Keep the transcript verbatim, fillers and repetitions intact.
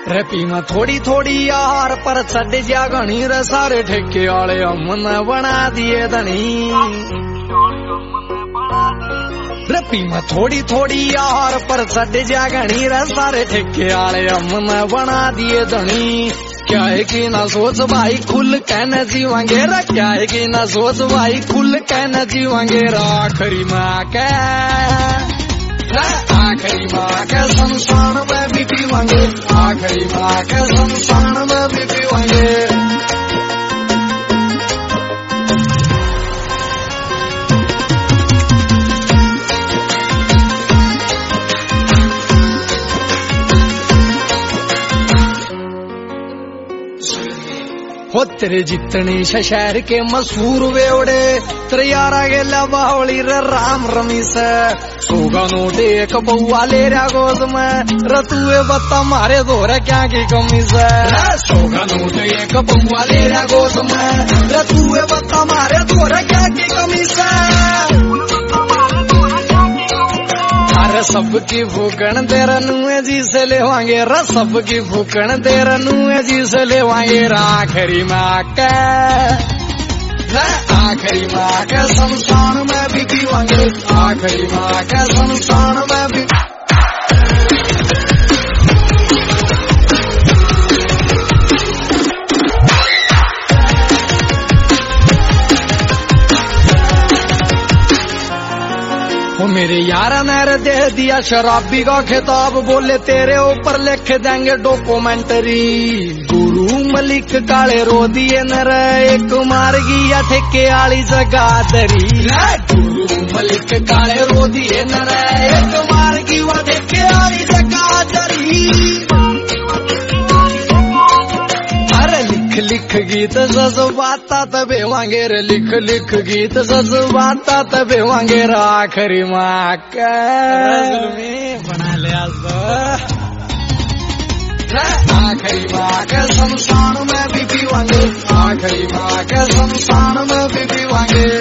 रपी में थोड़ी थोड़ी यार पर छड़ जा घनी रे सारे ठेके वाले हमने बना दिए धनी। रपी में थोड़ी थोड़ी यार पर छड़ जा घनी रे सारे ठेके वाले हमने बना दिए धनी। क्या है कि ना सोच भाई खुल कहना जीवांगे रा, क्या है कि ना सोच भाई खुल कहना जीवांगे रा। आखिरी माँ के आखिरी माँ के शमशान में भी पीवांगे, आखिरी माँ के शमशान में भी पीवांगे। हो तेरे जितने शहर के मशहूर वेवड़े तेरे यारा गेला बावली रे राम रमीस। सोगा नोटे एक बउआ ले रहा गोद में रतुए बत्ता मारे दोहरा क्या की कमी से। सोगा नोटे एक बउआ ले रहा गोद में रतुए बत्ता मारे दोहरा क्या की कमी से। अरे सबकी भूखण तेरा नुए जी से लेवांगे रा, सबकी भूखण तेरा नुए जी से लेवांगे रा। आखिरी माँ के आखिरी माँ के शमशान में भी पीवांगे, आखिरी माँ के शमशान में भी। वो मेरे यारा ने दे दिया शराबी का खिताब, बोले तेरे ऊपर लिख देंगे डॉक्यूमेंट्री। गुरु मलिक काले रो दिए नर एक मार गया ठेके आली जगाधरी। गुरु मलिक काले रो दिए नर एक मार गया ठेके आली जगाधरी। अरे लिख लिख गीत जज्बाता तबे वांगे रे, लिख लिख गीत जज्बाता तबे वांगे रे। आखिरी माँ का बना ले आखिरी माँ के शमशान में भी पीवांगे, आखिरी माँ के शमशान में भी पीवांगे।